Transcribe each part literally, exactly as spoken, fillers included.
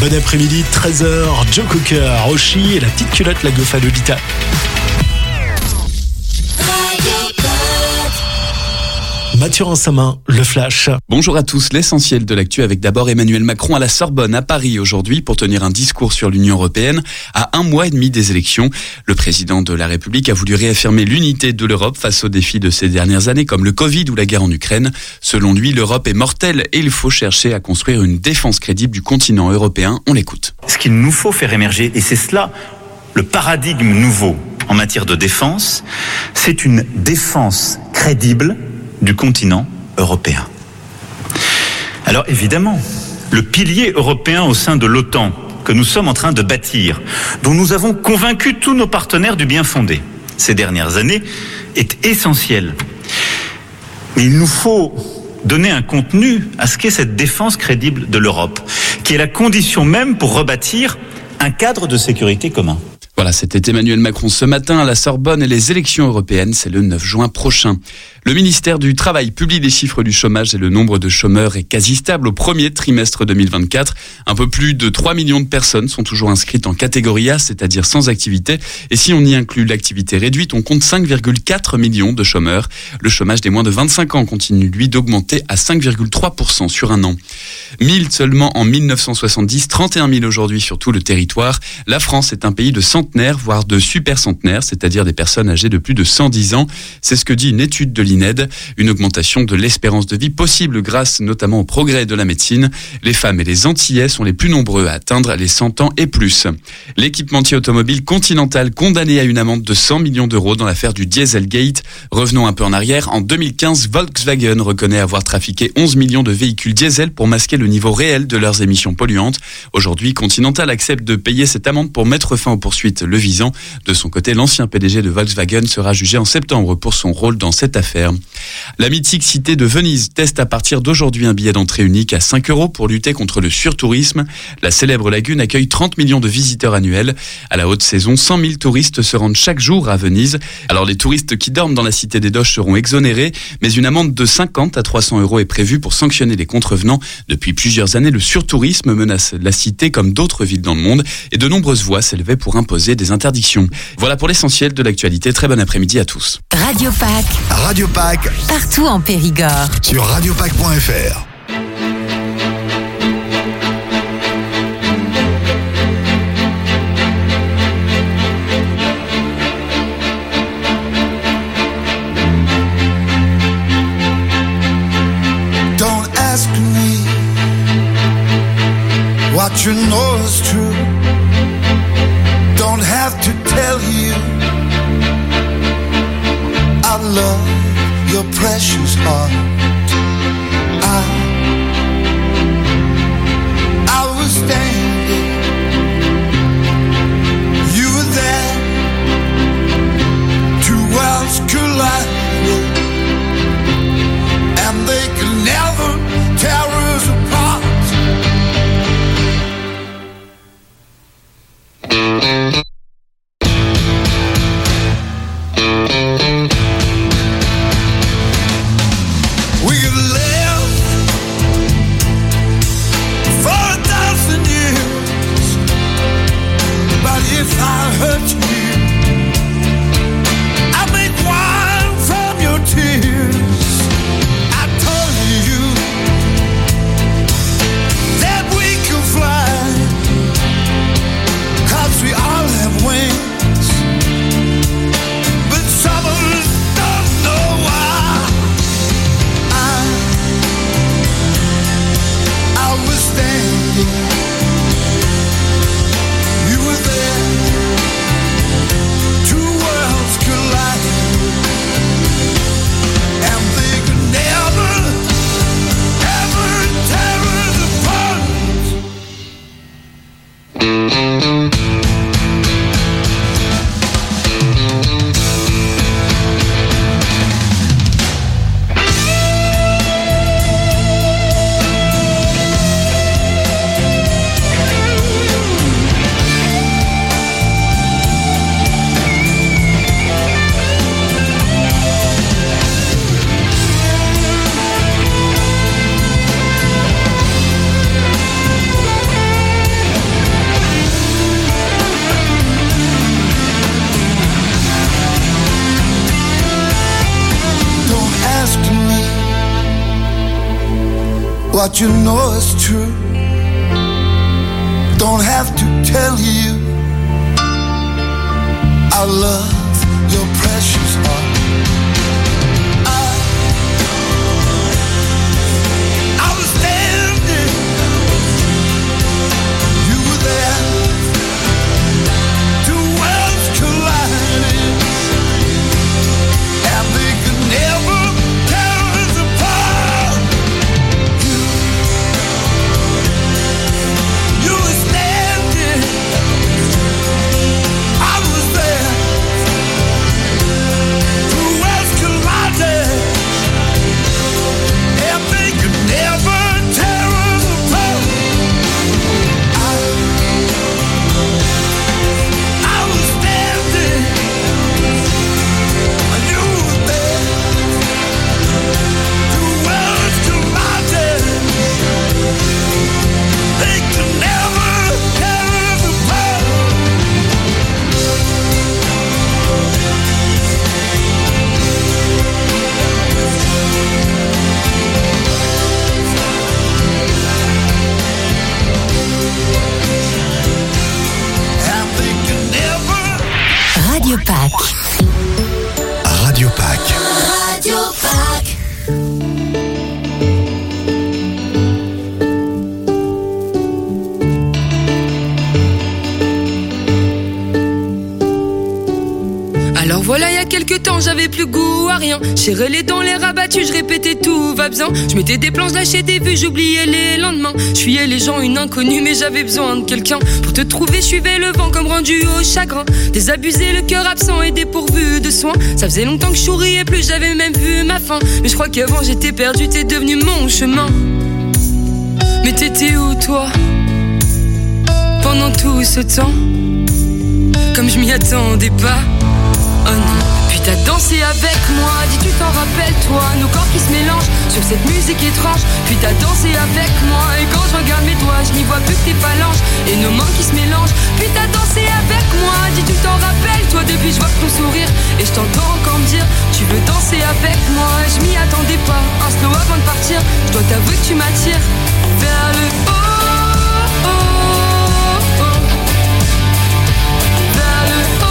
Bon après-midi, treize heures, Joe Cocker, Roshi et la petite culotte, la Gofa Lolita. Mathurin Samin, le Flash. Bonjour à tous, l'essentiel de l'actu avec d'abord Emmanuel Macron à la Sorbonne à Paris aujourd'hui pour tenir un discours sur l'Union européenne à un mois et demi des élections. Le président de la République a voulu réaffirmer l'unité de l'Europe face aux défis de ces dernières années comme le Covid ou la guerre en Ukraine. Selon lui, l'Europe est mortelle et il faut chercher à construire une défense crédible du continent européen. On l'écoute. Ce qu'il nous faut faire émerger, et c'est cela le paradigme nouveau en matière de défense, c'est une défense crédible du continent européen. Alors évidemment, le pilier européen au sein de l'OTAN que nous sommes en train de bâtir, dont nous avons convaincu tous nos partenaires du bien fondé ces dernières années, est essentiel. Mais il nous faut donner un contenu à ce qu'est cette défense crédible de l'Europe, qui est la condition même pour rebâtir un cadre de sécurité commun. Voilà, c'était Emmanuel Macron ce matin à la Sorbonne et les élections européennes, c'est le neuf juin prochain. Le ministère du Travail publie les chiffres du chômage et le nombre de chômeurs est quasi stable au premier trimestre deux mille vingt-quatre. Un peu plus de trois millions de personnes sont toujours inscrites en catégorie A, c'est-à-dire sans activité. Et si on y inclut l'activité réduite, on compte cinq virgule quatre millions de chômeurs. Le chômage des moins de vingt-cinq ans continue, lui, d'augmenter à cinq virgule trois pour cent sur un an. mille seulement en mille neuf cent soixante-dix, trente et un mille aujourd'hui sur tout le territoire. La France est un pays de centenaires, voire de super centenaires, c'est-à-dire des personnes âgées de plus de cent dix ans. C'est ce que dit une étude de l'I N E D. Une augmentation de l'espérance de vie possible grâce notamment au progrès de la médecine. Les femmes et les Antillais sont les plus nombreux à atteindre les cent ans et plus. L'équipementier automobile Continental condamné à une amende de cent millions d'euros dans l'affaire du Dieselgate. Revenons un peu en arrière. En deux mille quinze, Volkswagen reconnaît avoir trafiqué onze millions de véhicules diesel pour masquer le niveau réel de leurs émissions polluantes. Aujourd'hui, Continental accepte de payer cette amende pour mettre fin aux poursuites le visant. De son côté, l'ancien P D G de Volkswagen sera jugé en septembre pour son rôle dans cette affaire. La mythique cité de Venise teste à partir d'aujourd'hui un billet d'entrée unique à cinq euros pour lutter contre le surtourisme. La célèbre lagune accueille trente millions de visiteurs annuels. À la haute saison, cent mille touristes se rendent chaque jour à Venise. Alors les touristes qui dorment dans la cité des Doges seront exonérés, mais une amende de cinquante à trois cents euros est prévue pour sanctionner les contrevenants. Depuis plusieurs années, le surtourisme menace la cité comme d'autres villes dans le monde et de nombreuses voix s'élevaient pour imposer des interdictions. Voilà pour l'essentiel de l'actualité. Très bon après-midi à tous. Radio Pâques. Radio Pâques. Partout en Périgord. Sur radio pâques point f r. Don't ask me what you know is true. Don't have to tell you I love your precious heart. I, I was standing, you were there, two worlds collided, and they could never tear us apart. We could live for a thousand years. what you know is true. Don't have to tell you I love your precious heart. I, I was standing, you were there, two worlds colliding, and they could never tear us apart. You, you were standing, I was there, two worlds colliding, and they could never tear us apart. I, I was standing, and you were there, two worlds colliding, they could never tear us apart. And they could never. Radio Pack. Radio Pack. Radio Pack. Alors voilà, il y a quelques temps, j'avais plus goût à rien. Serré les dents, les rabattus, je répétais tout va bien. Je mettais des planches, lâchais des vues, j'oubliais les lendemains. Je fuyais les gens, une inconnue, mais j'avais besoin de quelqu'un. Pour te trouver, je suivais le vent comme rendu au chagrin. Désabusé, le cœur absent et dépourvu de soins. Ça faisait longtemps que je souriais plus, j'avais même vu ma fin. Mais je crois qu'avant j'étais perdu, t'es devenu mon chemin. Mais t'étais où toi, pendant tout ce temps? Comme je m'y attendais pas. Oh non, puis t'as dansé avec moi, dis tu t'en rappelles toi, nos corps qui se mélangent sur cette musique étrange. Puis t'as dansé avec moi, et quand je regarde mes doigts, je n'y vois plus que tes phalanges et nos mains qui se mélangent. Puis t'as dansé avec moi, dis tu t'en rappelles toi, depuis je vois ton sourire et je t'entends encore me dire tu veux danser avec moi. Je m'y attendais pas, un slow avant de partir, je dois t'avouer que tu m'attires vers le haut, oh, oh, oh. Vers le haut.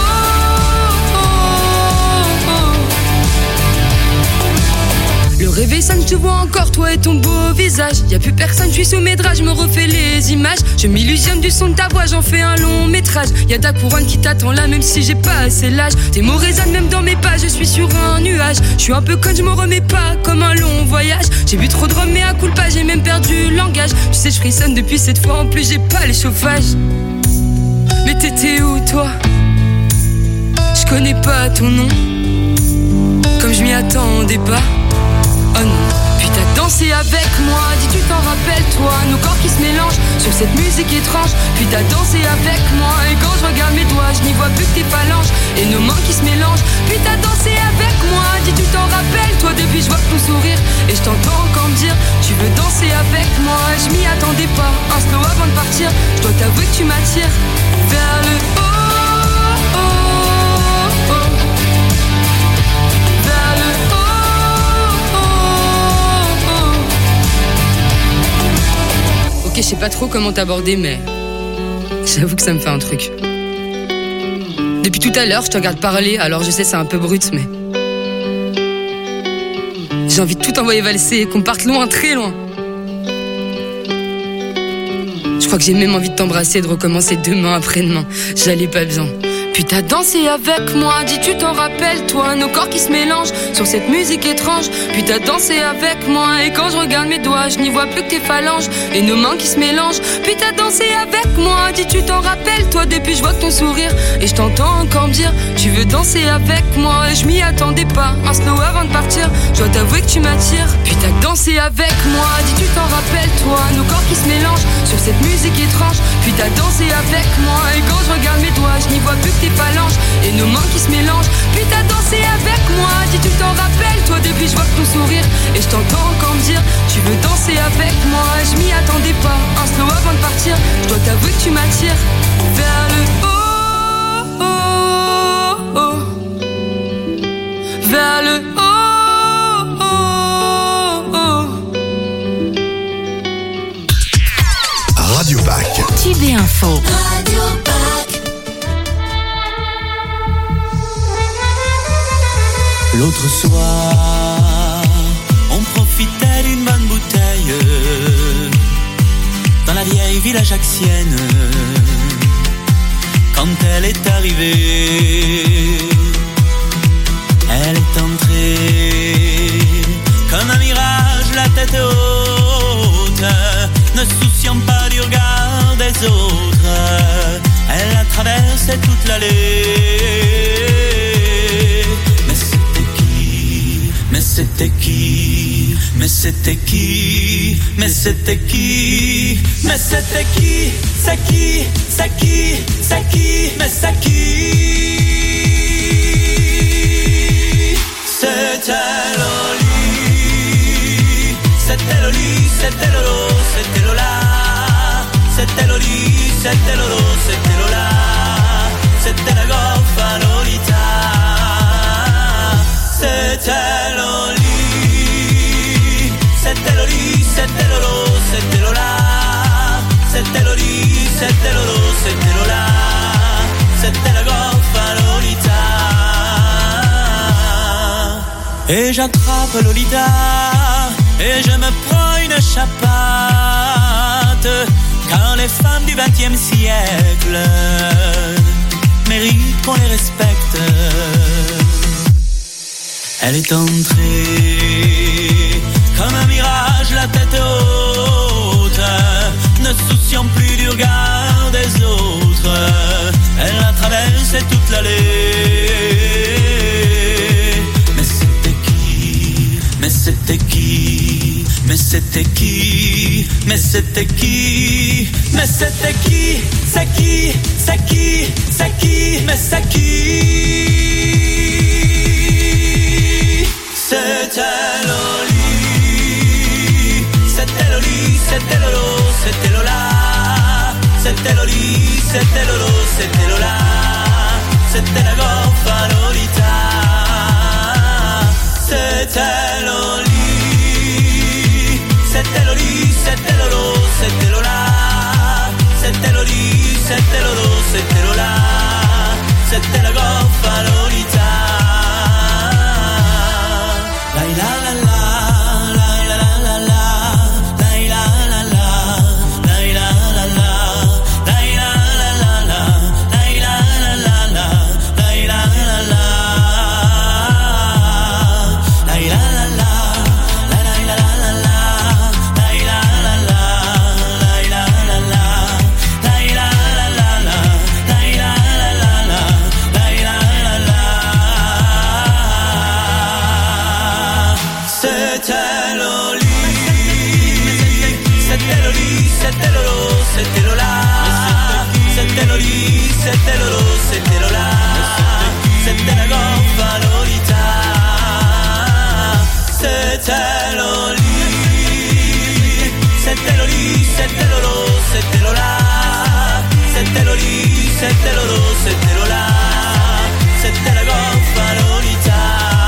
Le réveil sonne, je te vois encore, toi et ton beau visage. Y'a plus personne, je suis sous mes draps, je me refais les images. Je m'illusionne du son de ta voix, j'en fais un long métrage. Y'a ta couronne qui t'attend là, même si j'ai pas assez l'âge. Tes mots résonnent même dans mes pas, je suis sur un nuage. Je suis un peu conne, je me remets pas, comme un long voyage. J'ai bu trop de rhum, mais à coup de pas, j'ai même perdu le langage. Tu sais, je frissonne depuis cette fois, en plus j'ai pas les chauffages. Mais t'étais où toi? Je connais pas ton nom, comme je m'y attendais pas. Oh non, puis t'as dansé avec moi, dis tu t'en rappelles toi, nos corps qui se mélangent sur cette musique étrange. Puis t'as dansé avec moi, et quand je regarde mes doigts, je n'y vois plus que tes phalanges et nos mains qui se mélangent. Puis t'as dansé avec moi, dis tu t'en rappelles toi, depuis je vois ton sourire et je t'entends encore me dire tu veux danser avec moi. Je m'y attendais pas, un slow avant de partir, je dois t'avouer que tu m'attires vers le haut, oh, oh, oh. Vers le haut. Ok, je sais pas trop comment t'aborder, mais j'avoue que ça me fait un truc. Depuis tout à l'heure, je te regarde parler, alors je sais c'est un peu brut, mais j'ai envie de tout envoyer valser et qu'on parte loin, très loin. Je crois que j'ai même envie de t'embrasser et de recommencer demain après-demain. J'allais pas bien. Puis t'as dansé avec moi, dis tu t'en rappelles toi, nos corps qui se mélangent sur cette musique étrange. Puis t'as dansé avec moi, et quand je regarde mes doigts, je n'y vois plus que tes phalanges et nos mains qui se mélangent. Puis t'as dansé avec moi, dis tu t'en rappelles toi, depuis je vois ton sourire et je t'entends encore me dire tu veux danser avec moi. Et je m'y attendais pas, un slow avant de partir, je dois t'avouer que tu m'attires. Puis t'as dansé avec moi, dis tu t'en rappelles toi, nos corps qui se mélangent sur cette musique étrange. Puis t'as dansé avec moi, et quand je regarde mes doigts, je n'y vois plus que tes phalanges et nos mains qui se mélangent. Puis t'as dansé avec moi, dis tu t'en rappelles toi, depuis je vois ton sourire et je t'entends encore me dire tu veux danser avec moi. Je m'y attendais pas, un slow avant de partir, je dois t'avouer que tu m'attires vers le haut, oh, oh. Vers le haut, oh, oh. Info. Radio Pack. L'autre soir, on profitait d'une bonne bouteille dans la vieille ville ajaxienne. Quand elle est arrivée, elle est entrée comme un mirage, la tête haute, ne souciant pas du regard des autres. Elle a traversé toute l'allée. Mais c'était qui? Mais c'était qui? Mais c'était qui? Mais c'était qui? C'est qui? C'est qui? C'est qui? Mais c'est qui? C'était Loli. C'était Loli, c'était Lolo, c'était Lola. C'était Loli, c'était Lolo, c'était Lola. C'était la goffa Lolita. C'était Loli, c'était Loli, c'était Lolo, c'était Lola. C'était Loli, c'était Lolo, c'était Lola. C'était la goffa Lolita. Et j'attrape Lolita et je me prends une chapate, car les femmes du vingtième siècle méritent qu'on les respecte. Elle est entrée comme un mirage, la tête haute, ne souciant plus du regard des autres. Elle a traversé toute l'allée. Mais c'était qui? Mais c'était qui? Mais c'était qui? Mais c'était qui? Mais c'était qui? C'est qui? C'est qui? C'est qui? Mais c'est qui? C'était Loli, c'était Loli, c'était Lolo, c'était Lola. C'était Loli, c'était Lolo, c'était Lola. C'était la goffa Lolita. C'était Loli, c'était Loli, c'était Lolo, c'était Lola. C'était Loli, c'était Lolo, c'était Lola. C'était la goffa Lolita. La la la la la la la la la la la C'était Lolo, c'était Lola, c'était la goffa Lolita. C'était Loli, c'était Loli, c'était Lolo, c'était Lola. C'était Loli, c'était Lolo, c'était Lola, c'était la goffa Lolita.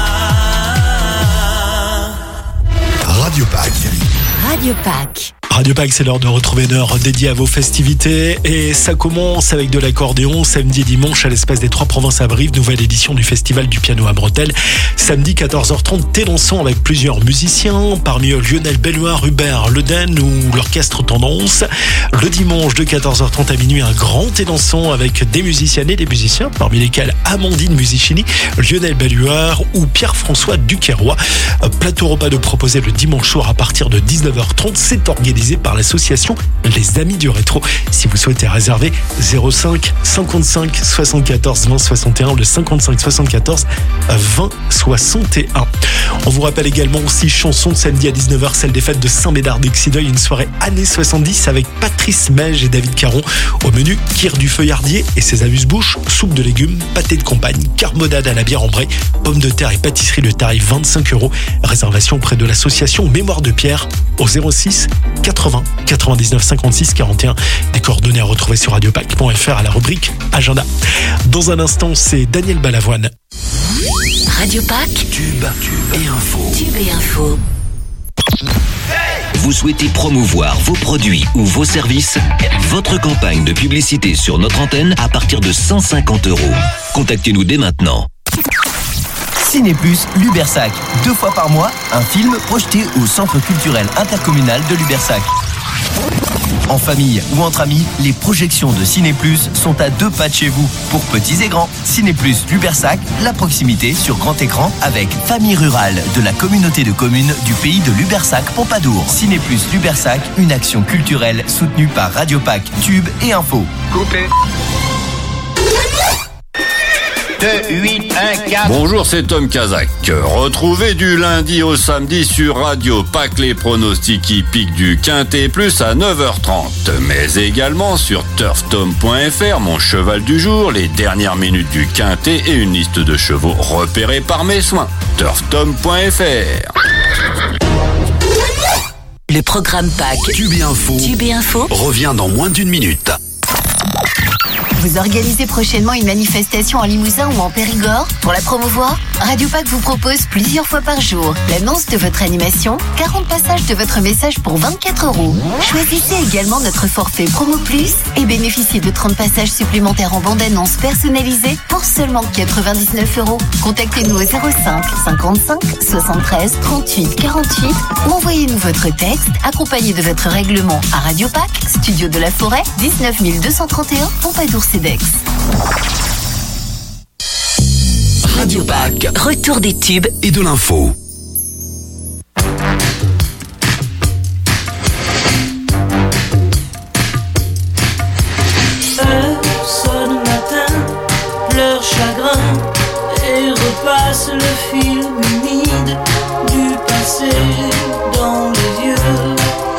Radio Pack. Radio Pack. Radio Pack, c'est l'heure de retrouver une heure dédiée à vos festivités. Et ça commence avec de l'accordéon, samedi et dimanche à l'Espace des Trois Provinces à Brive, nouvelle édition du Festival du Piano à Bretelles. Samedi quatorze heures trente, thé dansant avec plusieurs musiciens, parmi eux Lionel Belloir, Hubert Leden ou l'orchestre Tendance. Le dimanche de quatorze heures trente à minuit, un grand thé dansant avec des musiciennes et des musiciens, parmi lesquels Amandine Musicini, Lionel Belloir ou Pierre-François Duquerrois. Plateau repas de proposer le dimanche soir à partir de dix-neuf heures trente. C'est organisé par l'association Les Amis du Rétro. Si vous souhaitez réserver, zéro cinq cinquante-cinq soixante-quatorze vingt soixante et un, le cinquante-cinq soixante-quatorze vingt soixante et un. On vous rappelle également aussi chanson de samedi à dix-neuf heures, celle des fêtes de Saint-Médard d'Excideuil, une soirée années soixante-dix avec Patrice Meige et David Caron. Au menu, kir du feuillardier et ses amuse-bouches, soupe de légumes, pâté de campagne, carbonade à la bière ambrée, pommes de terre et pâtisserie de tarif vingt-cinq euros. Réservation auprès de l'association Mémoire de Pierre au zéro six quatre-vingts quatre-vingt-dix-neuf cinquante-six quarante et un. Des coordonnées à retrouver sur radiopack point f r à la rubrique Agenda. Dans un instant, c'est Daniel Balavoine. Radio Pack. Tube, tube et info. Tube et info. Vous souhaitez promouvoir vos produits ou vos services? Votre campagne de publicité sur notre antenne à partir de cent cinquante euros. Contactez-nous dès maintenant. Ciné Plus Lubersac. Deux fois par mois, un film projeté au Centre culturel intercommunal de Lubersac. En famille ou entre amis, les projections de Ciné Plus sont à deux pas de chez vous. Pour petits et grands, Ciné Plus Lubersac, la proximité sur grand écran avec Famille Rurale de la communauté de communes du pays de Lubersac-Pompadour. Ciné Plus Lubersac, une action culturelle soutenue par Radio Pac, Tube et Info. Coupé. deux, huit, un, quatre. Bonjour, c'est Tom Kazak. Retrouvez du lundi au samedi sur Radio Pac les pronostics hippiques du Quintet Plus à neuf heures trente. Mais également sur turf tom point f r, mon cheval du jour, les dernières minutes du Quintet et une liste de chevaux repérés par mes soins. turf tom point f r. Le programme Pac. Tube et Info. Tube et Info. Revient dans moins d'une minute. Vous organisez prochainement une manifestation en Limousin ou en Périgord? Pour la promouvoir, Radio Pac vous propose plusieurs fois par jour l'annonce de votre animation, quarante passages de votre message pour vingt-quatre euros. Choisissez également notre forfait Promo Plus et bénéficiez de trente passages supplémentaires en bande-annonce personnalisée pour seulement quatre-vingt-dix-neuf euros. Contactez-nous au zéro cinq cinquante-cinq soixante-treize trente-huit quarante-huit ou envoyez-nous votre texte accompagné de votre règlement à Radio Pac, Studio de la Forêt, dix-neuf mille deux cent trente et un, Pompadour Cedex. Radio Pac. Retour des tubes et de l'info. Heure sonne matin, pleure chagrin et repasse le film humide du passé dans les yeux.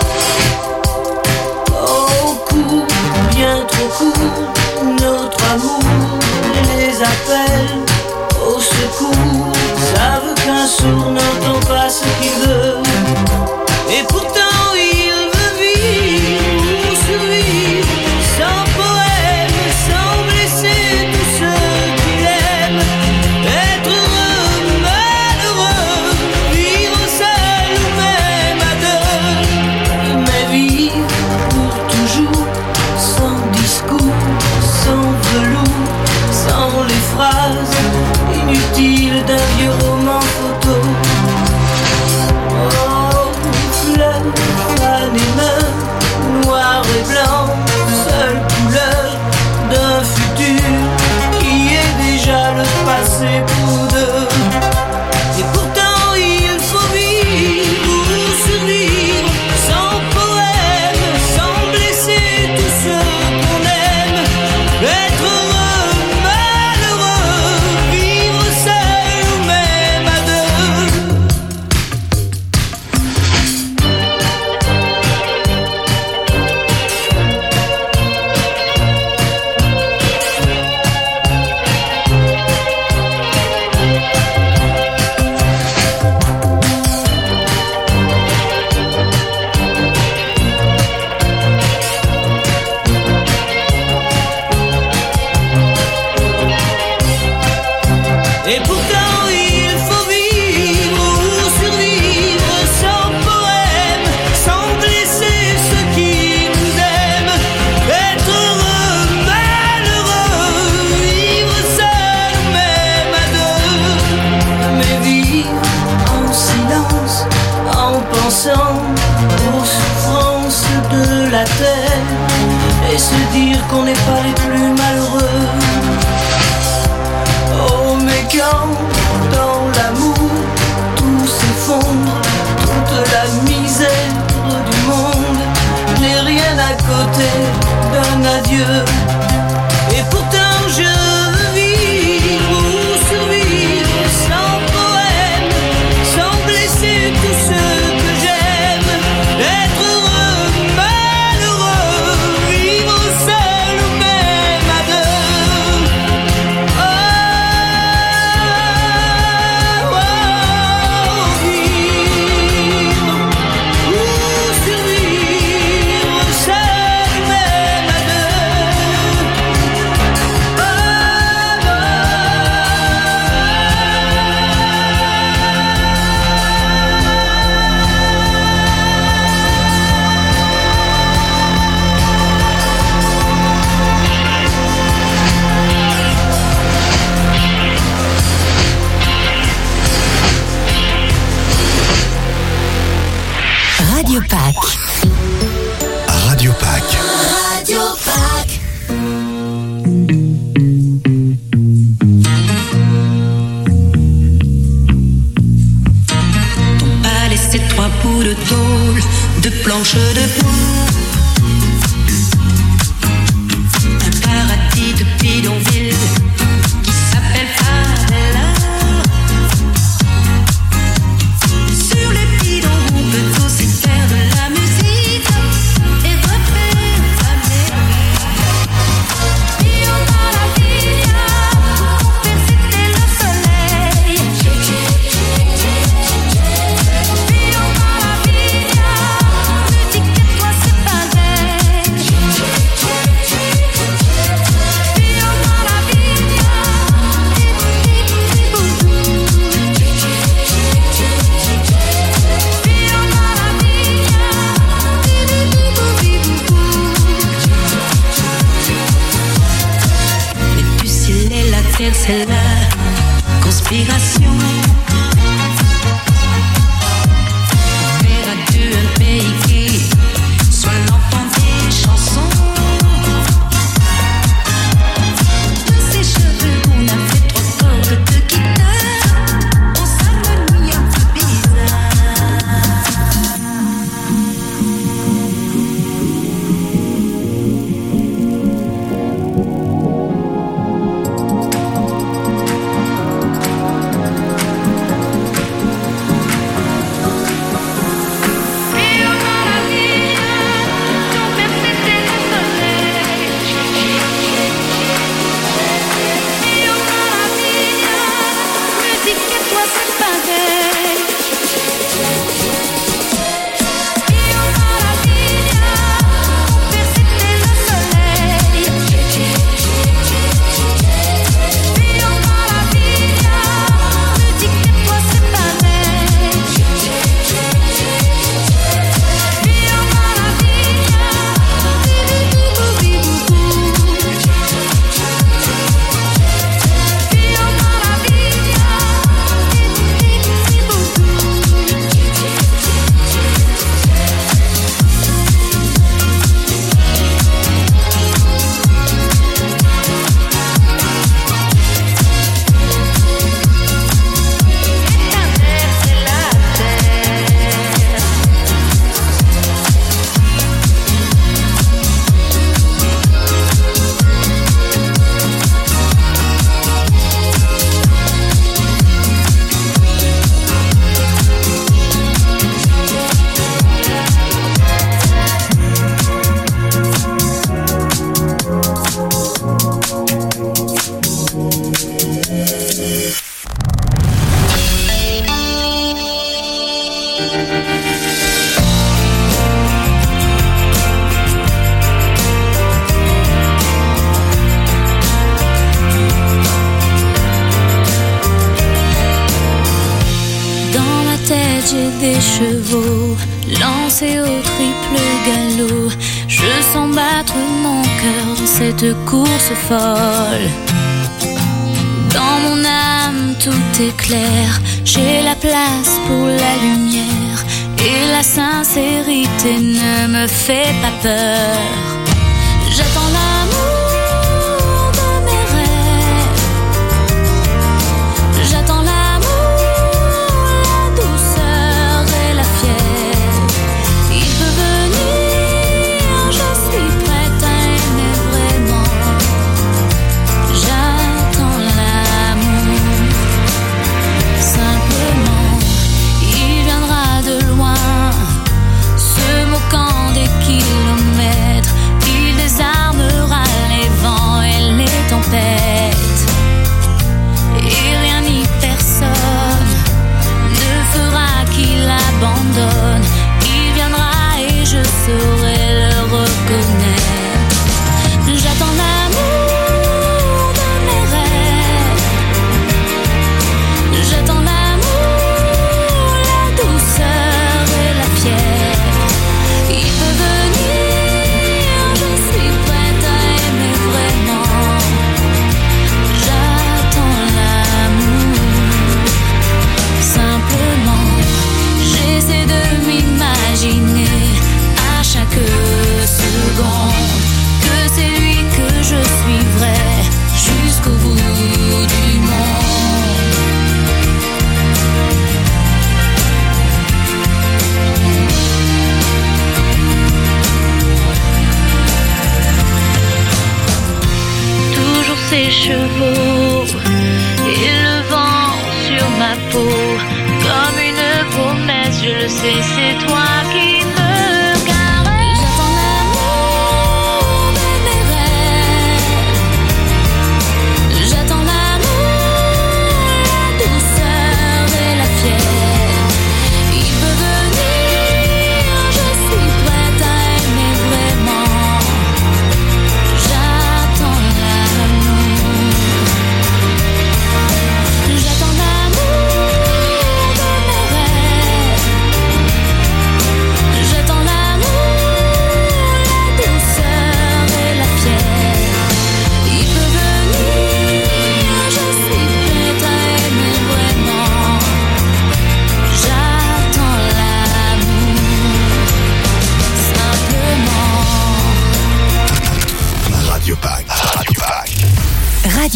Oh, court, bien trop court, notre amour les appelle au secours, savent qu'un sourd n'entend pas ce qu'il veut. Et pourtant il veut vivre, survivre, sans poème, sans blesser tous ceux qu'il aime. Être heureux, malheureux, vivre seul ou même à deux. Mais vivre pour toujours, sans discours, sans velours, sans les phrases inutiles d'un vieux roman photo. Oh, fleurs, fan et meurt, noir et blanc, seule couleur d'un futur qui est déjà le passé pour deux. Et pourtant il faut vivre pour survivre, sans poème, sans blesser tous ceux qu'on aime. Être heureux, malheureux, vivre seul ou même à deux. Et pourtant il faut vivre ou survivre, sans poème, sans blesser ceux qui nous aiment. Être heureux, malheureux, vivre seul ou même à deux. Mais vivre en silence, en pensant aux souffrances de la terre, et se dire qu'on n'est pas les plus malheureux. Oh, mais quand dans l'amour tout s'effondre, toute la misère du monde n'est rien à côté d'un adieu. Et pourtant je veux vivre ou survivre, sans poème, sans blesser tous ceux que j'aime. Être heureux, malheureux, vivre seul ou même à deux. Oh, oh, vivre ou survivre, seul ou même à deux. Radio Pâques. Radio Pâques. Radio Pâques. Ton palais, c'est trois bouts de tôle, de planches de bois. Un paradis de bidonville qui s'appelle Favela. Sur les bidons, on peut aussi faire de la musique et refaire sa mélodie. Io Maravilla, pour faire c'était le soleil. Io Maravilla, musique et toi c'est pareil. Io Maravilla, mais du ciel et la terre, c'est la conspiration. Verras-tu un pays qui soit l'enfant des chansons? De ses cheveux, on a fait trois cordes de guitare. On s'harmonie un peu bizarre. Io Maravilla, ton père c'était le soleil. Io Maravilla, musique et toi c'est pareil. Io Maravilla, ton père c'était le soleil. Io Maravilla, musique et toi c'est pareil. Io Maravilla, Io Dans ma tête j'ai des chevaux lancés au triple galop. Je sens battre mon cœur dans cette course folle. Dans mon âme tout est clair. J'ai la place pour la lumière. Et la sincérité ne me fait pas peur. J'attends l'amour de mes rêves. J'attends l'amour, la douceur et la fièvre. Il peut venir, je suis prête à aimer vraiment. J'attends l'amour, simplement. Il viendra de loin, se moquant des kilomètres.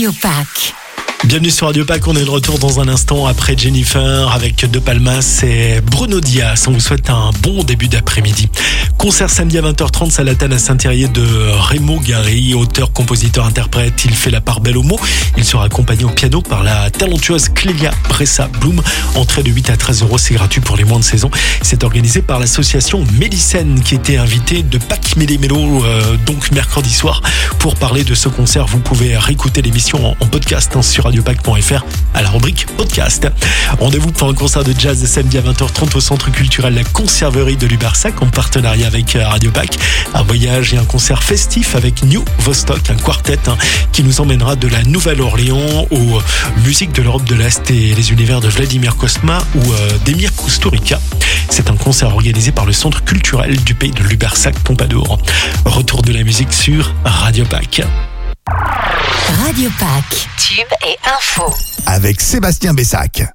Radio Pack. Bienvenue sur Radio Pack, on est de retour dans un instant après Jennifer avec De Palmas et Bruno Dias. On vous souhaite un bon début d'après-midi. Concert samedi à vingt heures trente, Salatane à Saint-Thérier de Remo Gary, auteur, compositeur, interprète. Il fait la part belle aux mots. Il sera accompagné au piano par la talentueuse Clélia Bressa Bloom. Entrée de huit à treize euros, c'est gratuit pour les moins de seize ans. C'est organisé par l'association Mélicène qui était invitée de Pâques Méli Mélo, euh, donc mercredi soir. Pour parler de ce concert, vous pouvez réécouter l'émission en, en podcast hein, sur radiopack point f r à la rubrique podcast. Rendez-vous pour un concert de jazz samedi à vingt heures trente au centre culturel La Conserverie de Lubersac en partenariat avec Radio Pack. Un voyage et un concert festif avec New Vostok, un quartet hein, qui nous emmènera de la Nouvelle-Orléans aux musiques de l'Europe de l'Est et les univers de Vladimir Kosma ou euh, d'Emir Kusturica. C'est un concert organisé par le centre culturel du pays de Lubersac-Pompadour. Retour de la musique sur Radio Pack. Radio Pack, tube et info. Avec Sébastien Bessac.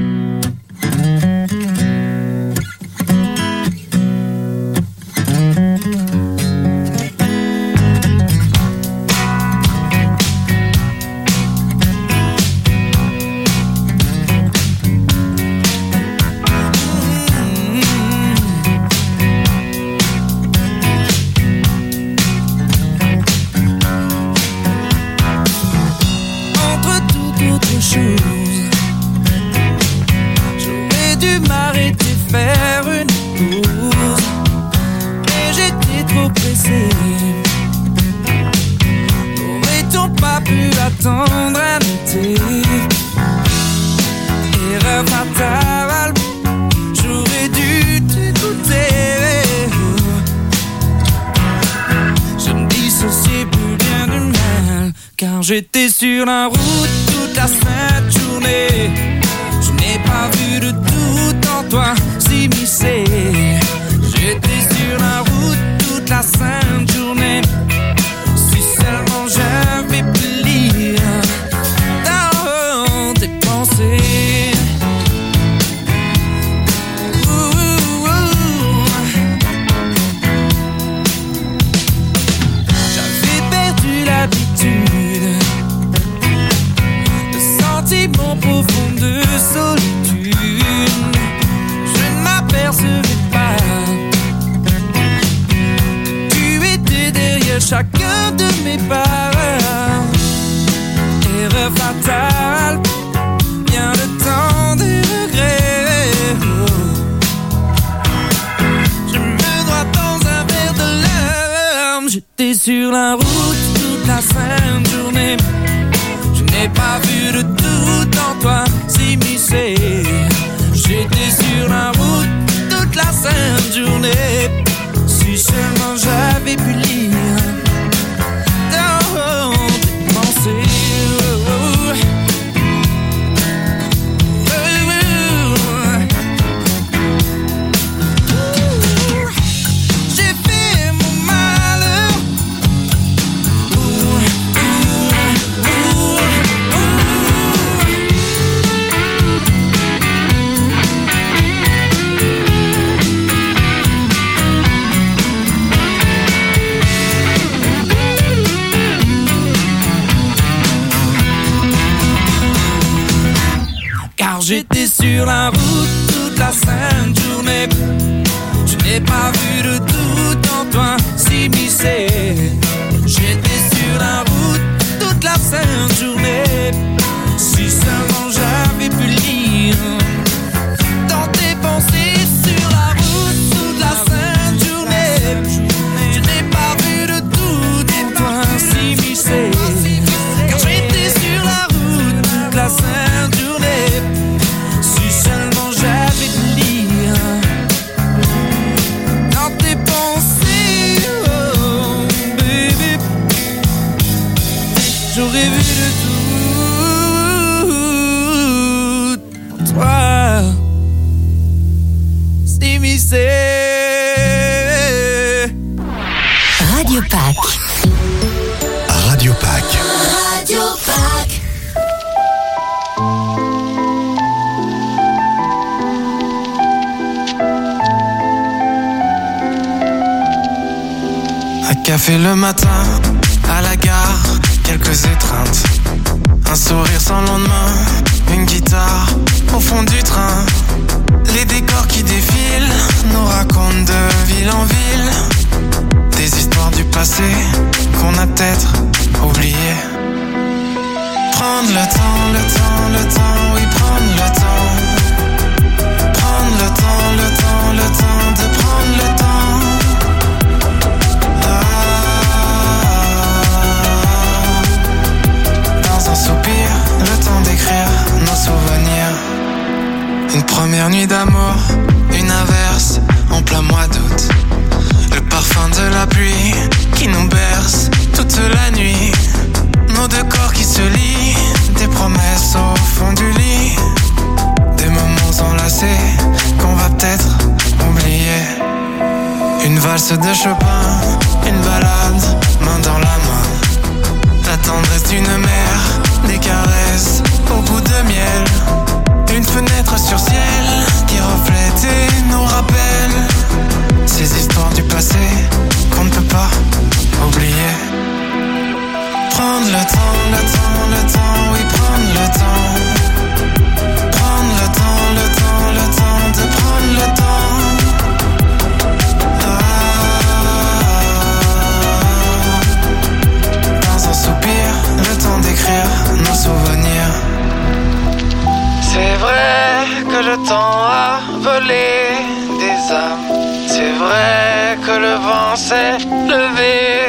J'aurais dû m'arrêter, faire une pause, mais j'étais trop pressé. N'aurait-on pas pu attendre un été? Erreur fatale, j'aurais dû t'écouter. Je me dissociais plus bien du mal, car j'étais sur la route toute la sainte journée. Je n'ai pas vu de doute en toi s'immiscer. J'étais sur la route toute la sainte journée. Si seulement j'avais pu lire dans tes pensées. Ouh, ouh. J'avais perdu l'habitude, mon profond de solitude. Je ne m'apercevais pas que tu étais derrière chacun de mes pas. Erreur fatale, bien le temps des regrets. Je me noie dans un verre de larmes. J'étais sur la route toute la sainte journée. Je n'ai pas vu de doute en toi s'immiscer. J'étais sur la route toute la sainte journée. Si seulement j'avais pu lire dans tes pensées. J'ai fait mon malheur. J'étais sur la route toute la sainte journée. Je n'ai pas vu de doute en toi s'immiscer. J'étais sur la route toute la sainte journée. Si seulement j'avais pu lire dans tes pensées. Sur la route toute la sainte journée. Je n'ai pas vu de doute en toi s'immiscer. Car j'étais sur la route toute la sainte journée. Seulement j'avais pu lire dans tes pensées, oh baby. J'aurais vu de tout toi s'immiscer. Radio Pack. Radio Pack. Radio Pack. Un café le matin, à la gare, quelques étreintes. Un sourire sans lendemain, une guitare au fond du train. Les décors qui défilent nous racontent de ville en ville des histoires du passé qu'on a peut-être oubliées. Prendre le temps, le temps, le temps, oui prendre le temps. Prendre le temps, le temps, le temps de prendre le temps. Dans un soupir, le temps d'écrire nos souvenirs. Une première nuit d'amour, une averse en plein mois d'août. Le parfum de la pluie qui nous berce toute la nuit. Nos deux corps qui se lient, des promesses au fond du lit. Des moments enlacés qu'on va peut-être oublier. Une valse de Chopin, une balade, main dans la main. La tendresse d'une mère, des caresses au bout de miel. Une fenêtre sur ciel qui reflète et nous rappelle ces histoires du passé qu'on ne peut pas oublier. Prendre le temps, le temps, le temps, oui prendre le temps. Prendre le temps, le temps, le temps de prendre le temps. Ah. Dans un soupir, le temps d'écrire nos souvenirs. C'est vrai que le temps a volé des âmes. C'est vrai que le vent s'est levé.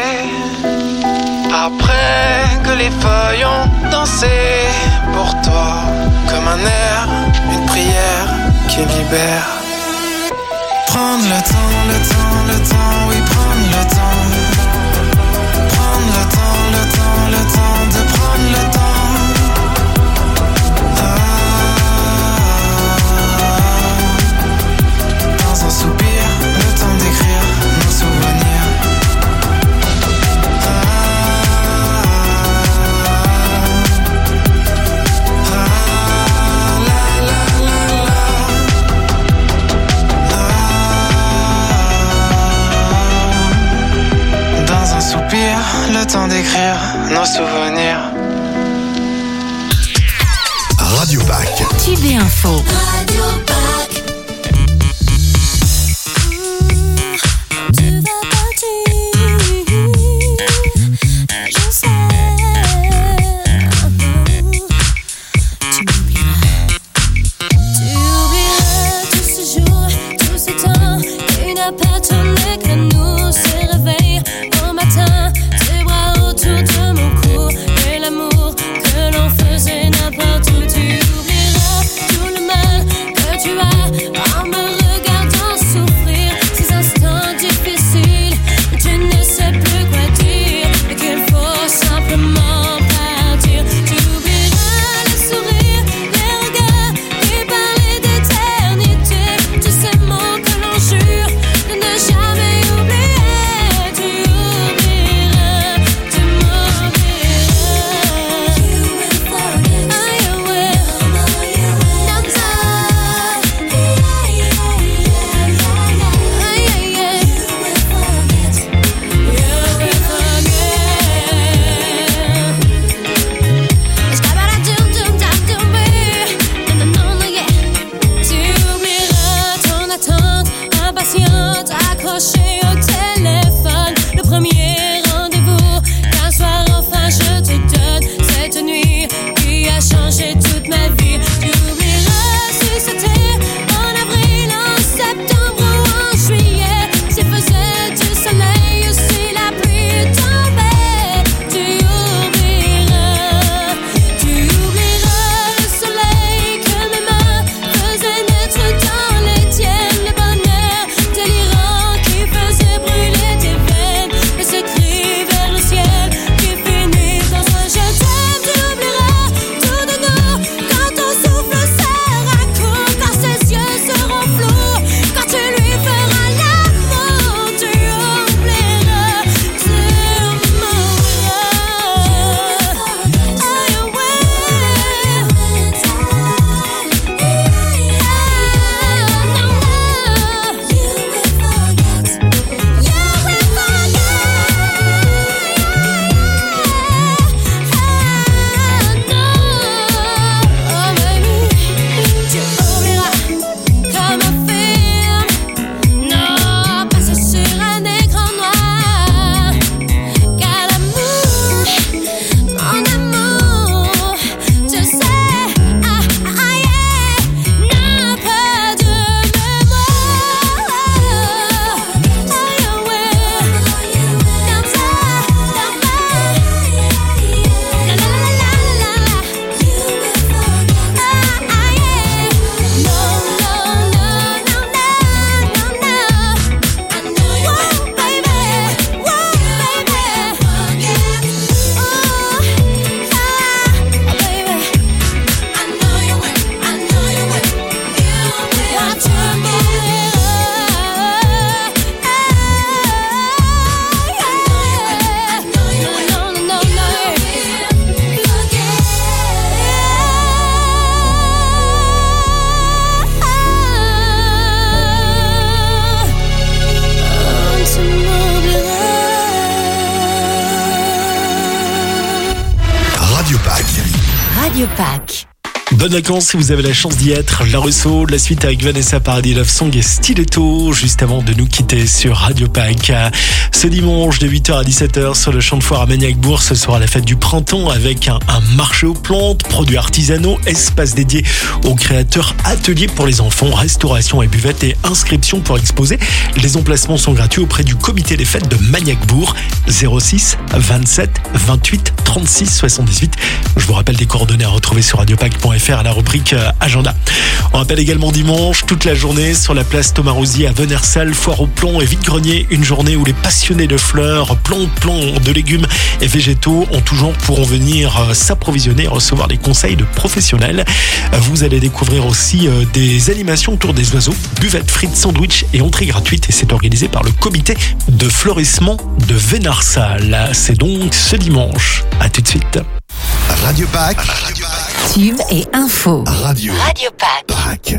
Après que les feuilles ont dansé pour toi. Comme un air, une prière qui libère. Prendre le temps, le temps, le temps, oui prendre le temps. Prendre le temps, le temps, le temps de prendre le temps. Un soupir, le temps d'écrire nos souvenirs. Ah, ah, la, la, la, la. Ah, dans un soupir, le temps d'écrire nos souvenirs. Radio Pack. Tube et info. Radio Pack. Quand Radio Pack. Bonnes vacances si vous avez la chance d'y être. La Russo, la suite avec Vanessa Paradis, Love Song et Stiletto, juste avant de nous quitter sur Radio Pack. Ce dimanche de huit heures à dix-sept heures sur le champ de foire à Magnac-Bourg, ce sera la fête du printemps avec un, un marché aux plantes, produits artisanaux, espace dédié aux créateurs, ateliers pour les enfants, restauration et buvette et inscription pour exposer. Les emplacements sont gratuits auprès du comité des fêtes de Magnac-Bourg, zéro six vingt-sept vingt-huit trente-six soixante-dix-huit. Je vous rappelle des coordonnées à retrouver sur radiopack point f r à la rubrique euh, agenda. On rappelle également dimanche, toute la journée sur la place Thomas Rosier à Venersal, foire aux plants et vide-grenier, une journée où les passionnés de fleurs, plantes, plants, de légumes et végétaux en tout genre pourront venir euh, s'approvisionner et recevoir des conseils de professionnels. Euh, vous allez découvrir aussi euh, des animations autour des oiseaux, buvettes, frites, sandwich et entrée gratuite, et c'est organisé par le comité de fleurissement de Venarsal. C'est donc ce dimanche. À tout de suite. Radio Pack. Tube et info. Radio. Radio Pack. Pack.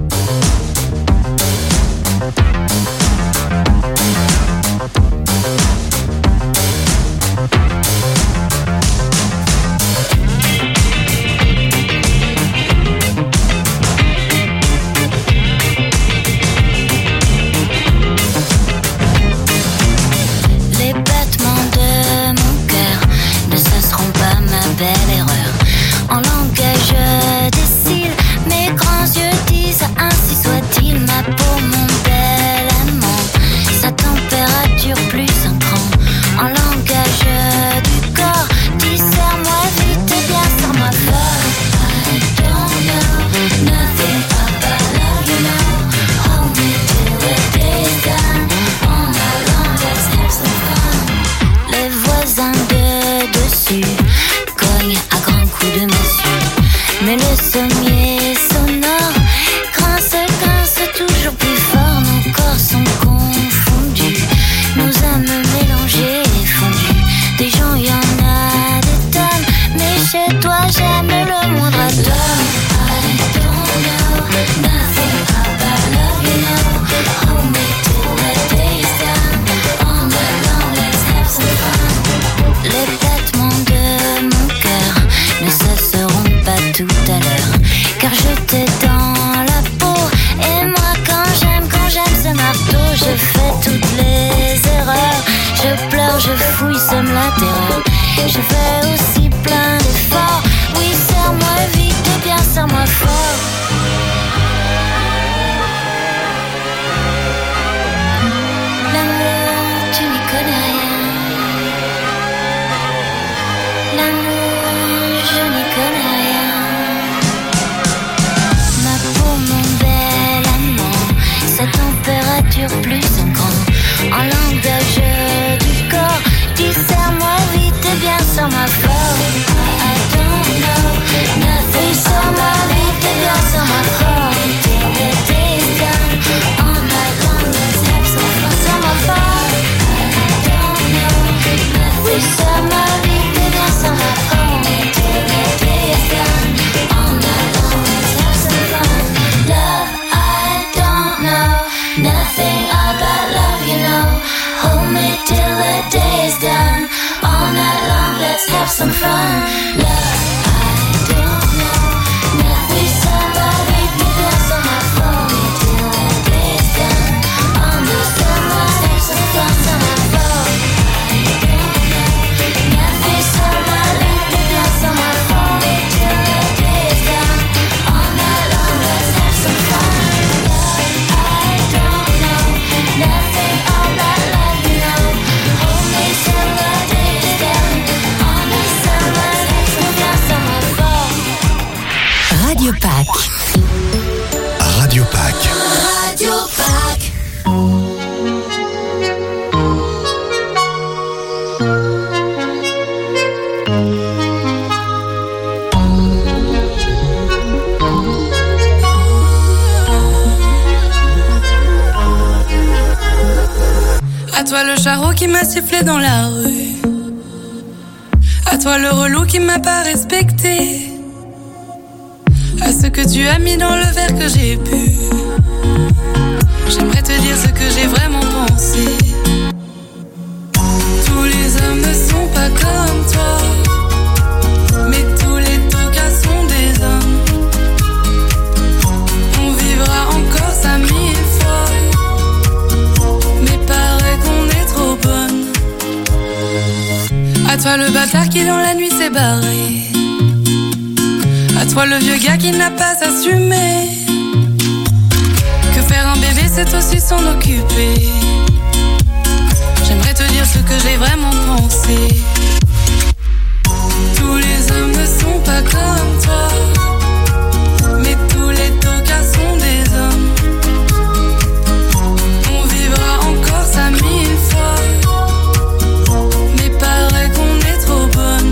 Les battements de mon cœur ne cesseront pas ma belle erreur. En langage décile, mes grands yeux disent ainsi soit-il. Ma peau, mon bel amant, sa température plus un cran. En langage du corps, dis serre-moi vite et bien serre-moi fort. I don't know nothing about love, you know. Hold me till the day's done. All night long, let's have some fun. Les voisins de dessus cognent à grands coups de massue, mais le sommier sonore grince, grince toujours plus fort. Nos corps sont confondus, nos âmes mélangées et fondues. Des gens, y en a des tonnes, mais chez toi j'aime le moindre atome. I don't know nothing about love, you know. Hold me till the day's done. All night long, let's have some fun. Les battements de mon cœur ne cesseront pas tout à l'heure, car je t'ai dans la peau. Et moi quand j'aime, quand j'aime ce marteau, je fais toutes les erreurs. Je pleure, je fouille, somme la terreur. Je fais aussi plein d'efforts. Oui, serre-moi vite et bien serre-moi fort. L'amour, tu n'y connais rien. L'amour, je n'y connais rien. Ma peau, mon bel amant, sa température plus un grand. En langage du corps, dis serre-moi vite et bien serre-moi fort. I don't know nothing, serre-moi vite et bien serre-moi fort. The day's done, all night long, let's have some fun. Serre-moi fort. I don't know nothing, oui, serre-moi vite et bien serre-moi fort. The day's done, all night long, let's have some fun. Love, I don't know nothing about love, you know. Hold me till the day is done. All night long, let's have some fun. Love, I don't know nothing. Somebody give us on my phone. Me till the day is done. All night long, let's have some fun. On my phone. I don't know nothing. Somebody give us on my phone. Me till the day is done. All night long, let's have some fun. Love, I don't know nothing about love, you know. Hold me till the day is done. On the summer, let's move on. À toi le charreau qui m'a sifflé dans la rue. À toi le relou qui m'a pas respecté. À ce que tu as mis dans le verre que j'ai bu. J'aimerais te dire ce que j'ai vraiment pensé. Tous les hommes ne sont pas comme toi, mais tous les tocards sont des hommes. On vivra encore ça mille fois, mais paraît qu'on est trop bonne. À toi le bâtard qui dans la nuit s'est barré. À toi le vieux gars qui n'a pas assumé. Que faire un bébé c'est aussi s'en occuper. J'aimerais te dire ce que j'ai vraiment pensé. Tous les hommes ne sont pas comme toi, mais tous les tocards sont des hommes. On vivra encore ça mille fois, mais paraît qu'on est trop bonne.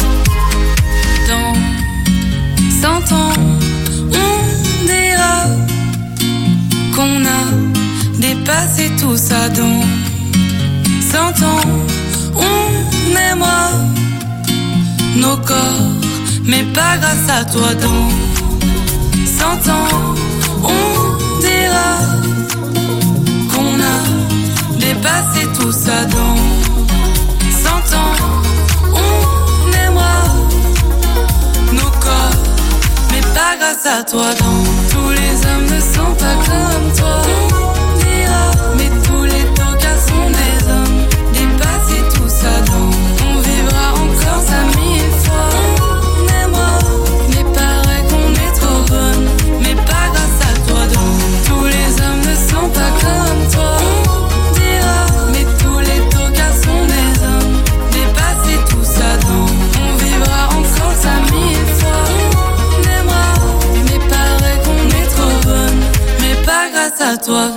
Dans cent ans, on dira qu'on a dépassé tout ça. Dans cent ans, on aimera nos corps, mais pas grâce à toi. Dans cent ans, on dira qu'on a dépassé tout ça. Dans cent ans, on aimera nos corps, mais pas grâce à toi. Dans tous les hommes ne sont pas comme toi, on dira, mais tous les tocards sont des hommes. Dépasser tout ça, dans on vivra encore ça mille fois. On aimera, mais paraît qu'on est trop bonne, mais pas grâce à toi. Dans tous les hommes ne sont pas comme toi, on dira, mais tous les tocards sont des hommes. Dépasser tout ça, dans on vivra encore ça mille fois. On aimera, mais paraît qu'on est trop bonne, mais pas grâce à toi.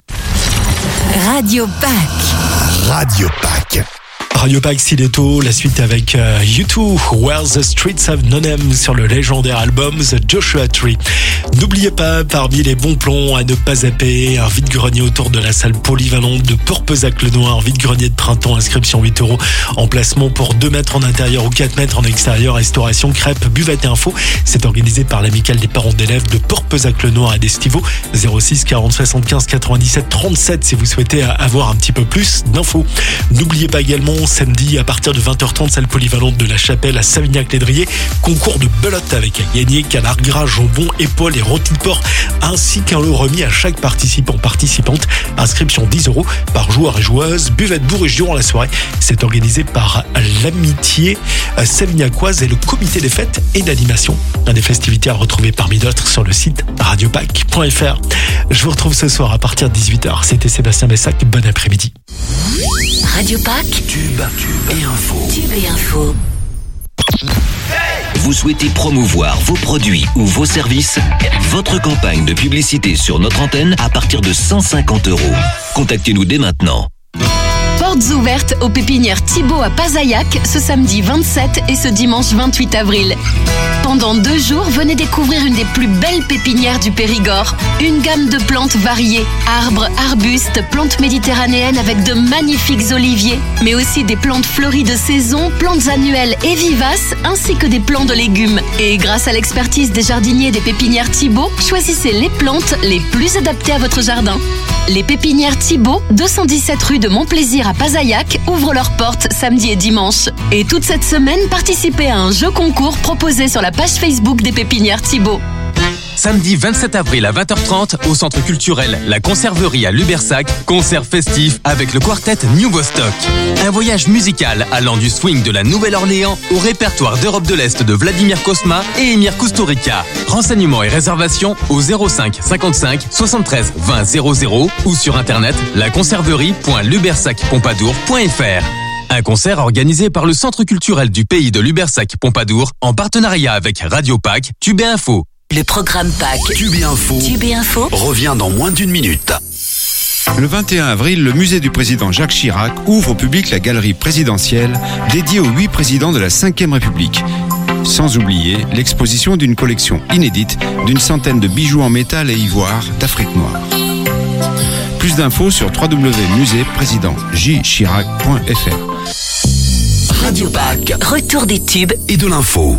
Radio Pack. Radio Pack. Radio Pack Stiletto, la suite avec euh, U deux, Where the Streets Have No Name sur le légendaire album The Joshua Tree. N'oubliez pas, parmi les bons plans à ne pas zapper, un vide-grenier autour de la salle polyvalente de Porpezac-le-Noir, vide-grenier de printemps, inscription huit euros, emplacement pour deux mètres en intérieur ou quatre mètres en extérieur, restauration, crêpes, buvette et info. C'est organisé par l'amicale des parents d'élèves de Porpezac-le-Noir et d'Estivo. zéro six quarante soixante-quinze quatre-vingt-dix-sept trente-sept si vous souhaitez avoir un petit peu plus d'infos. N'oubliez pas également, samedi à partir de vingt heures trente, salle polyvalente de la Chapelle à Savignac-les-Driers, concours de belote avec à gagner canard gras, jambon, épaules et rôti de porc, ainsi qu'un lot remis à chaque participant participante. Inscription dix euros par joueur et joueuse. Buvette bourrige durant la soirée. C'est organisé par l'amitié savignacoise et le comité des fêtes et d'animation. Des festivités à retrouver parmi d'autres sur le site radiopack point f r. Je vous retrouve ce soir à partir de dix-huit heures. C'était Sébastien Bessac. Bon après-midi. Radio Pack. Tube, tube et info. Tube et info. Vous souhaitez promouvoir vos produits ou vos services? Votre campagne de publicité sur notre antenne à partir de cent cinquante euros. Contactez-nous dès maintenant. Portes ouvertes aux pépinières Thibaut à Pazaillac ce samedi vingt-sept et ce dimanche vingt-huit avril. Pendant deux jours, venez découvrir une des plus belles pépinières du Périgord. Une gamme de plantes variées, arbres, arbustes, plantes méditerranéennes avec de magnifiques oliviers, mais aussi des plantes fleuries de saison, plantes annuelles et vivaces, ainsi que des plants de légumes. Et grâce à l'expertise des jardiniers des pépinières Thibaut, choisissez les plantes les plus adaptées à votre jardin. Les pépinières Thibaut, deux cent dix-sept rue de Montplaisir à Pazaillac, ouvrent leurs portes samedi et dimanche. Et toute cette semaine, participez à un jeu concours proposé sur la page Facebook des pépinières Thibaut. Samedi vingt-sept avril à vingt heures trente au centre culturel La Conserverie à Lubersac, concert festif avec le quartet New Vostok. Un voyage musical allant du swing de la Nouvelle-Orléans au répertoire d'Europe de l'Est de Vladimir Kosma et Emir Kusturica. Renseignements et réservations au zéro cinq cinquante-cinq soixante-treize vingt zéro zéro ou sur internet laconserverie point lubersac pompadour point f r. Un concert organisé par le Centre culturel du pays de Lubersac-Pompadour en partenariat avec Radio Pack, Tube et Info. Le programme Pack. Tube et Info. Tube et Info. Revient dans moins d'une minute. Le vingt et un avril, le musée du président Jacques Chirac ouvre au public la galerie présidentielle dédiée aux huit présidents de la cinquième République. Sans oublier l'exposition d'une collection inédite d'une centaine de bijoux en métal et ivoire d'Afrique noire. Plus d'infos sur w w w point musée président j chirac point f r. Radio Pâques. Retour des tubes et de l'info.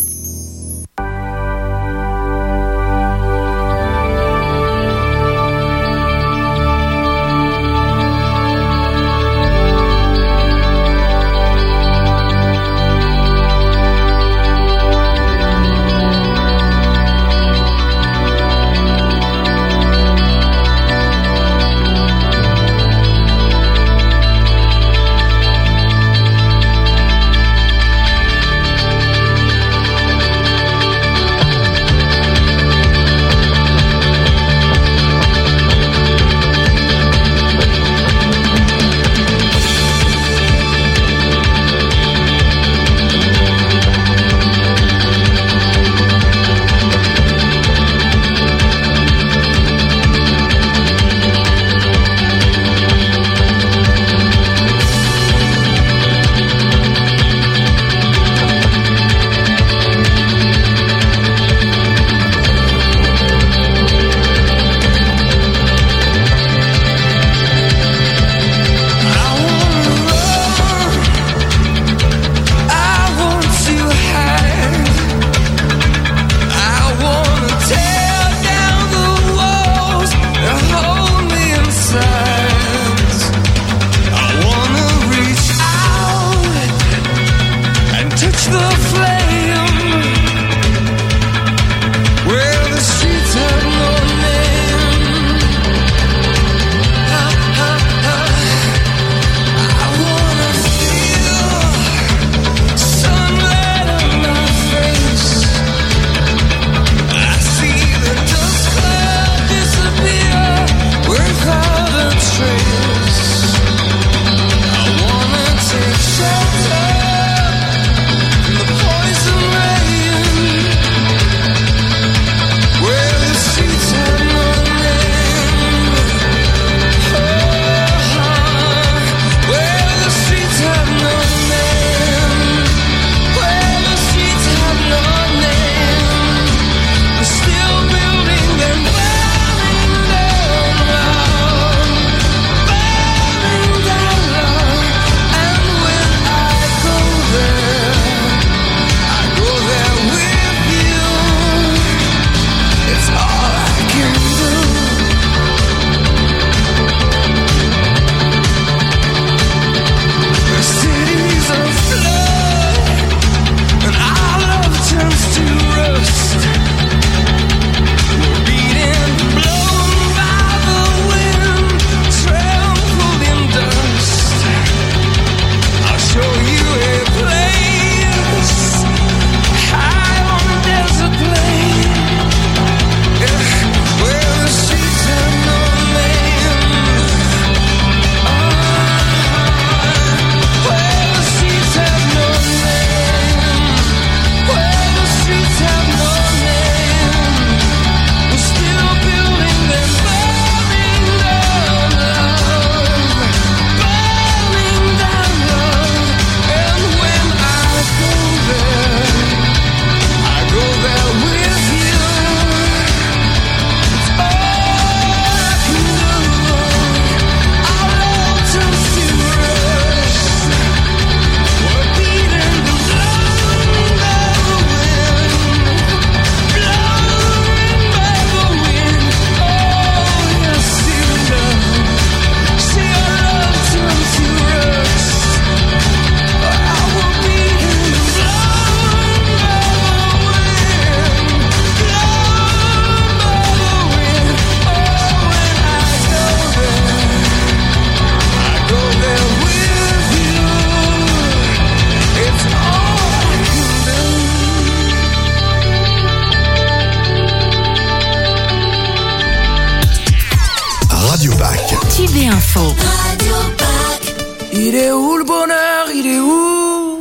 Il est où le bonheur? Il est où?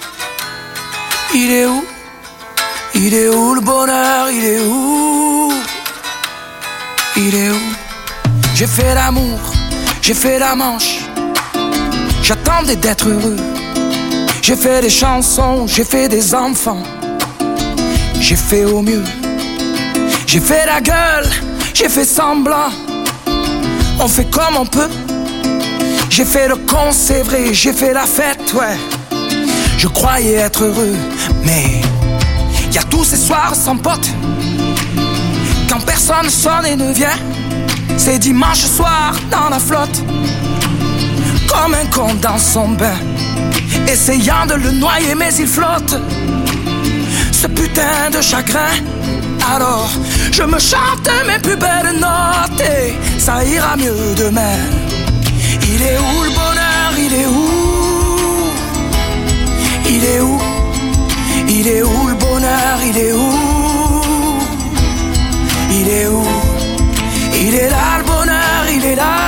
Il est où? Il est où le bonheur? Il est où? Il est où? J'ai fait l'amour, j'ai fait la manche, j'attendais d'être heureux. J'ai fait des chansons, j'ai fait des enfants, j'ai fait au mieux. J'ai fait la gueule, j'ai fait semblant, On fait comme on peut. J'ai fait le con, c'est vrai, j'ai fait la fête, ouais. Je croyais être heureux, mais y a tous ces soirs sans potes. Quand personne sonne et ne vient, c'est dimanche soir dans la flotte. Comme un con dans son bain, essayant de le noyer mais il flotte. Ce putain de chagrin. Alors je me chante mes plus belles notes et ça ira mieux demain. Il est où le bonheur, il est où? Il est où? Il est où le bonheur, il est où? Il est où? Il est là le bonheur, il est là.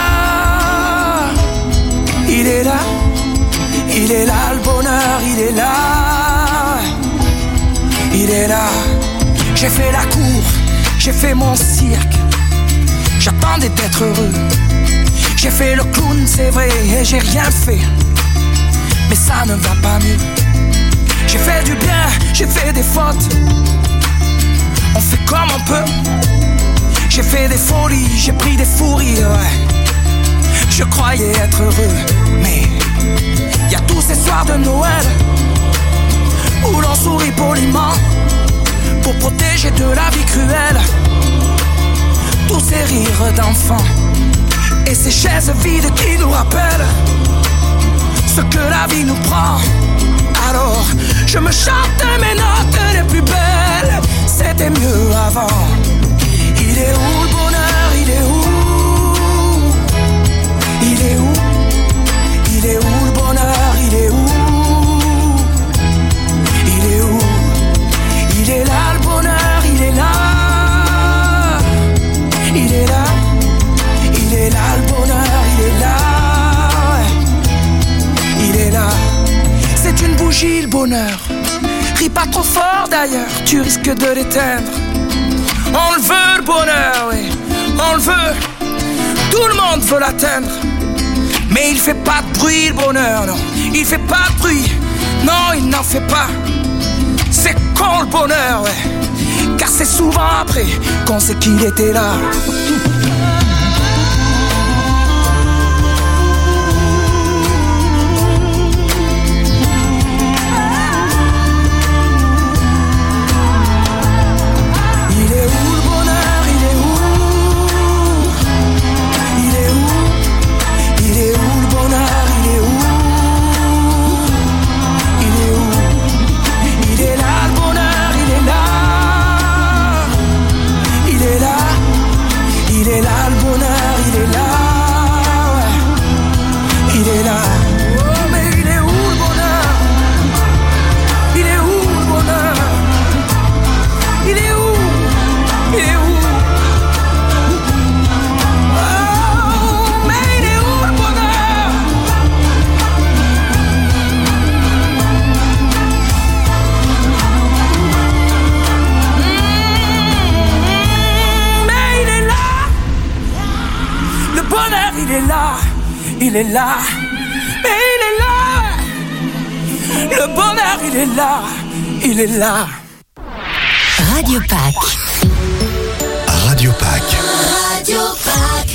Il est là. Il est là le bonheur, il est là. Il est là. J'ai fait la cour, j'ai fait mon cirque. J'attendais d'être heureux. J'ai fait le clown, c'est vrai, et j'ai rien fait. Mais ça ne va pas mieux. J'ai fait du bien, j'ai fait des fautes. On fait comme on peut. J'ai fait des folies, j'ai pris des fous rires, ouais. Je croyais être heureux, mais y a tous ces soirs de Noël où l'on sourit poliment pour protéger de la vie cruelle tous ces rires d'enfants et ces chaises vides qui nous rappellent ce que la vie nous prend. Alors je me chante mes notes les plus belles. C'était mieux avant. Il est où le bonheur? Il est où? Il est où? Il est où le bonheur? Il est où? Il est où? Il est là le bonheur, il est là. Il est là. Il est là le bonheur, il est là. Il est là. C'est une bougie le bonheur. Ris pas trop fort d'ailleurs, tu risques de l'éteindre. On le veut le bonheur, oui, on le veut. Tout le monde veut l'atteindre. Mais il fait pas de bruit le bonheur, non. Il fait pas de bruit, non il n'en fait pas. C'est con le bonheur, ouais. Car c'est souvent après qu'on sait qu'il était là. Il est là, mais il est là. Le bonheur, il est là, il est là. Radio Pâques. Radio Pâques. Radio Pâques.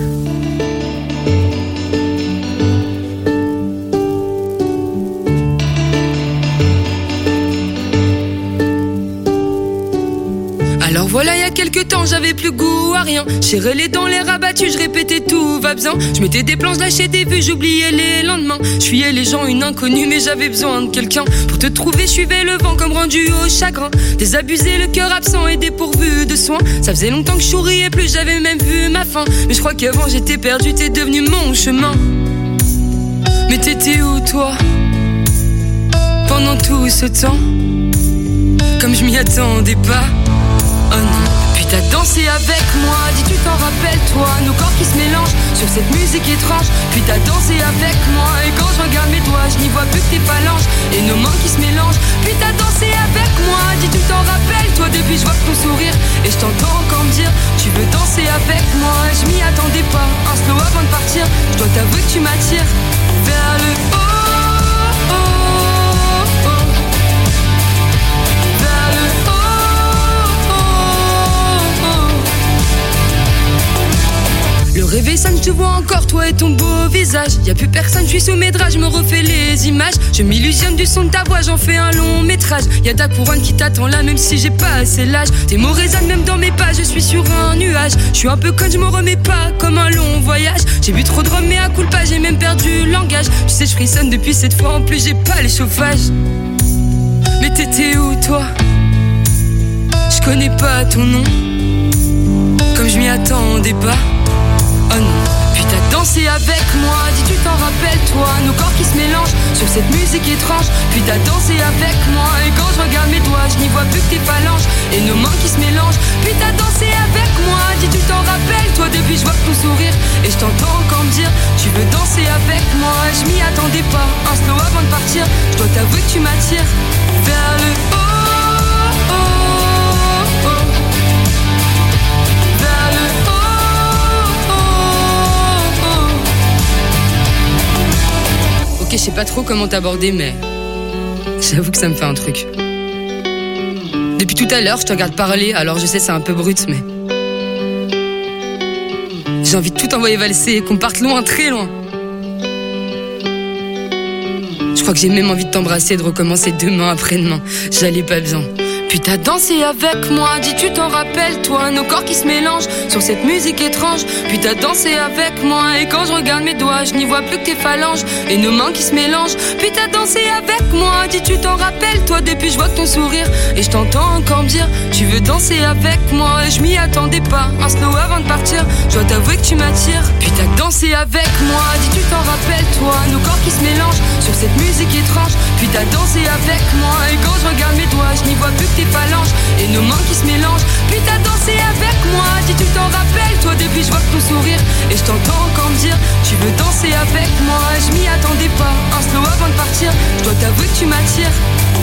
Alors voilà, il y a quelques temps, j'avais plus goût à rien. Serré les dents, les rabattus, je répétais tout va bien. Je mettais des planches, lâchais des vues, j'oubliais les lendemains. Je fuyais les gens, une inconnue, mais j'avais besoin de quelqu'un. Pour te trouver, je suivais le vent comme rendu au chagrin. Désabusé, le cœur absent et dépourvu de soins. Ça faisait longtemps que je souriais plus, j'avais même vu ma fin. Mais je crois qu'avant j'étais perdu, t'es devenu mon chemin. Mais t'étais où toi? Pendant tout ce temps, comme je m'y attendais pas. Oh non, puis t'as dansé avec moi, dis tu t'en rappelles toi, nos corps qui se mélangent sur cette musique étrange. Puis t'as dansé avec moi, et quand je regarde mes doigts, je n'y vois plus que tes phalanges et nos mains qui se mélangent. Puis t'as dansé avec moi, dis tu t'en rappelles toi, depuis je vois ton sourire et je t'entends encore me dire tu veux danser avec moi. Je m'y attendais pas, un slow avant de partir, je dois t'avouer que tu m'attires vers le haut. Le réveil sonne, je te vois encore, toi et ton beau visage. Y'a plus personne, je suis sous mes draps, je me refais les images. Je m'illusionne du son de ta voix, j'en fais un long métrage. Y'a ta couronne qui t'attend là, même si j'ai pas assez l'âge. Tes mots résonnent même dans mes pas, je suis sur un nuage. Je suis un peu con, je me remets pas comme un long voyage. J'ai bu trop de rhum, mais à coup pas, j'ai même perdu le langage. Tu sais, je frissonne depuis cette fois, en plus j'ai pas les chauffages. Mais t'étais où toi? Je connais pas ton nom, comme je m'y attendais pas. Oh non, puis t'as dansé avec moi, dis tu t'en rappelles toi. Nos corps qui se mélangent sur cette musique étrange. Puis t'as dansé avec moi, et quand je regarde mes doigts, je n'y vois plus que tes phalanges et nos mains qui se mélangent. Puis t'as dansé avec moi, dis tu t'en rappelles toi. Depuis je vois ton sourire et je t'entends encore me dire tu veux danser avec moi. Je m'y attendais pas, un slow avant de partir. Je dois t'avouer que tu m'attires vers le haut. Ok, je sais pas trop comment t'aborder, mais j'avoue que ça me fait un truc. Depuis tout à l'heure, je te regarde parler, alors je sais c'est un peu brut, mais j'ai envie de tout envoyer valser et qu'on parte loin, très loin. Je crois que j'ai même envie de t'embrasser et de recommencer demain après-demain. J'allais pas bien. Puis t'as dansé avec moi, dis tu t'en rappelles toi. Nos corps qui se mélangent sur cette musique étrange. Puis t'as dansé avec moi et quand je regarde mes doigts, je n'y vois plus que tes phalanges et nos mains qui se mélangent. Puis t'as dansé avec moi, dis tu t'en rappelles toi. Depuis je vois ton sourire et je t'entends encore me dire tu veux danser avec moi. Et je m'y attendais pas, un slow avant de partir. Je dois t'avouer que tu m'attires. Puis t'as dansé avec moi, dis tu t'en rappelles toi. Nos corps qui se mélangent sur cette musique étrange. Puis t'as dansé avec moi et quand je regarde mes doigts, je n'y vois plus que tes phalanges et nos mains qui se mélangent. Puis t'as dansé avec moi, dis tu t'en rappelles toi. Depuis je vois ton sourire et je t'entends encore me dire tu veux danser avec moi. Je m'y attendais pas, un slow avant de partir. Je dois t'avouer que tu m'attires